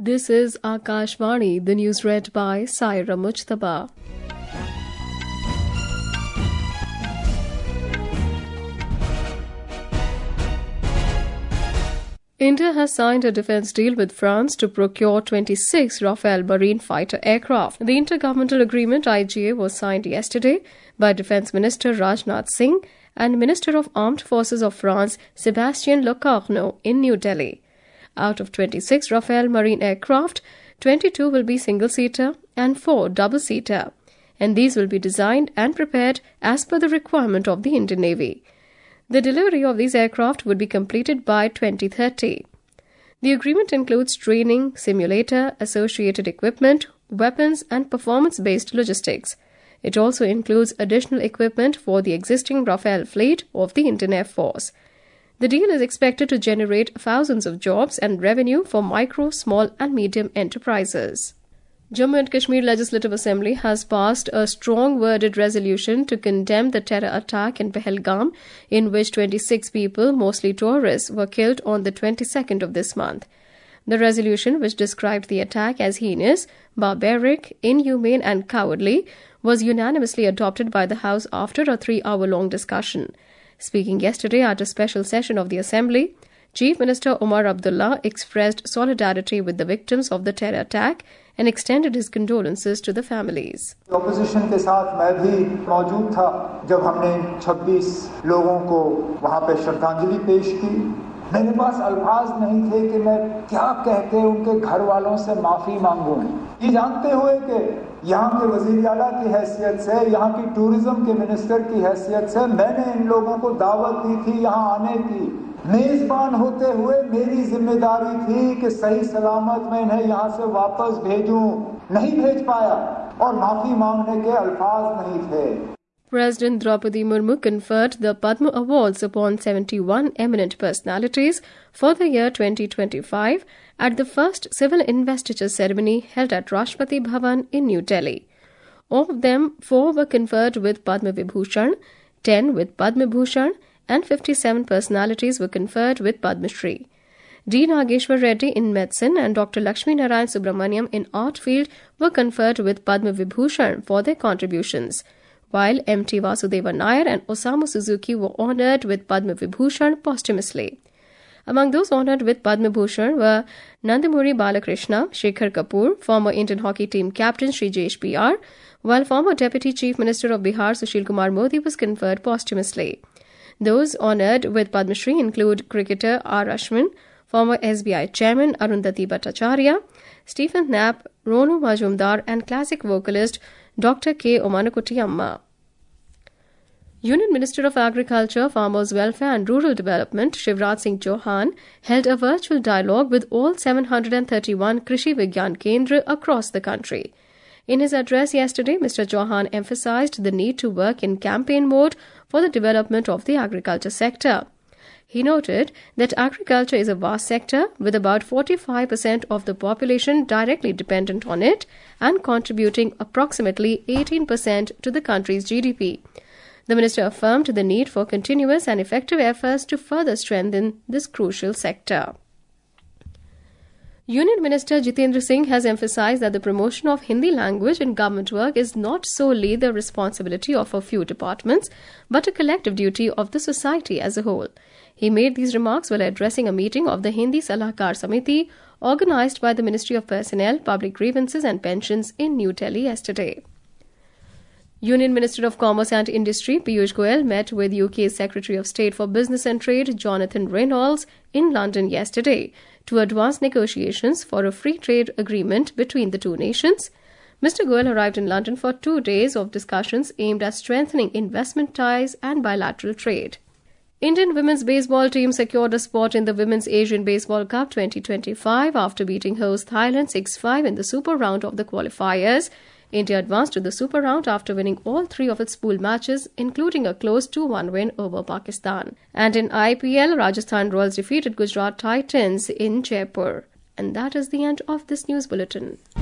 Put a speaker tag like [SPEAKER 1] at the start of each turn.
[SPEAKER 1] This is Akashvani, the news read by Saira Mujtaba. India has signed a defence deal with France to procure 26 Rafale marine fighter aircraft. The intergovernmental agreement IGA was signed yesterday by Defence Minister Rajnath Singh and Minister of Armed Forces of France Sébastien Lecornu in New Delhi. Out of 26 Rafale marine aircraft, 22 will be single-seater and 4 double-seater, and these will be designed and prepared as per the requirement of the Indian Navy. The delivery of these aircraft would be completed by 2030. The agreement includes training, simulator, associated equipment, weapons, and performance-based logistics. It also includes additional equipment for the existing Rafale fleet of the Indian Air Force. The deal is expected to generate thousands of jobs and revenue for micro, small, and medium enterprises. Jammu and Kashmir Legislative Assembly has passed a strong-worded resolution to condemn the terror attack in Pahalgam, in which 26 people, mostly tourists, were killed on the 22nd of this month. The resolution, which described the attack as heinous, barbaric, inhumane and cowardly, was unanimously adopted by the House after a 3-hour-long discussion. Speaking yesterday at a special session of the Assembly, Chief Minister Omar Abdullah expressed solidarity with the victims of the terror attack and extended his condolences to the families.
[SPEAKER 2] Opposition के साथ मैं भी मौजूद था जब हमने 26 लोगों को वहां पे श्रद्धांजलि पेश की। मेरे पास अल्फाज नहीं थे कि मैं क्या कह के उनके घर वालों से माफी मांगूं। ये जानते हुए कि यहाँ के वजीर आला की हैसियत से, यहाँ की टूरिज्म के मिनिस्टर की हैसियत से मैंने इन लोगों को दावत दी थी यहाँ आने की। मेजबान होते हुए मेरी जिम्मेदारी थी कि सही सलामत मैं इन्हें यहाँ से वापस भेजूं, नहीं भेज पाया और माफी मांगने के अल्फाज नहीं थे।
[SPEAKER 1] President Draupadi Murmu conferred the Padma Awards upon 71 eminent personalities for the year 2025 at the first civil investiture ceremony held at Rashtrapati Bhavan in New Delhi. Of them, 4 were conferred with Padma Vibhushan, 10 with Padma Bhushan, and 57 personalities were conferred with Padma Shri. D. Nageshwar Reddy in medicine and Dr. Lakshmi Narayan Subramaniam in art field were conferred with Padma Vibhushan for their contributions, while M.T. Vasudeva Nair and Osamu Suzuki were honoured with Padma Vibhushan posthumously. Among those honoured with Padma Bhushan were Nandamuri Balakrishna, Shekhar Kapoor, former Indian hockey team captain Shri Jesh P.R., while former Deputy Chief Minister of Bihar Sushil Kumar Modi was conferred posthumously. Those honoured with Padma Shri include cricketer R. Ashwin, former SBI chairman Arundhati Bhattacharya, Stephen Knapp, Ronu Majumdar and classic vocalist Dr. K. Omanukutty Amma. Union Minister of Agriculture, Farmers' Welfare and Rural Development Shivraj Singh Chauhan held a virtual dialogue with all 731 Krishi Vigyan Kendra across the country. In his address yesterday, Mr. Chauhan emphasized the need to work in campaign mode for the development of the agriculture sector. He noted that agriculture is a vast sector with about 45% of the population directly dependent on it and contributing approximately 18% to the country's GDP. The minister affirmed the need for continuous and effective efforts to further strengthen this crucial sector. Union Minister Jitendra Singh has emphasized that the promotion of Hindi language in government work is not solely the responsibility of a few departments, but a collective duty of the society as a whole. He made these remarks while addressing a meeting of the Hindi Salahkar Samiti organized by the Ministry of Personnel, Public Grievances and Pensions in New Delhi yesterday. Union Minister of Commerce and Industry Piyush Goyal met with UK's Secretary of State for Business and Trade Jonathan Reynolds in London yesterday to advance negotiations for a free trade agreement between the two nations. Mr. Goyal arrived in London for 2 days of discussions aimed at strengthening investment ties and bilateral trade. Indian women's baseball team secured a spot in the Women's Asian Baseball Cup 2025 after beating host Thailand 6-5 in the Super Round of the qualifiers. India advanced to the Super Round after winning all 3 of its pool matches, including a close 2-1 win over Pakistan. And in IPL, Rajasthan Royals defeated Gujarat Titans in Jaipur. And that is the end of this news bulletin.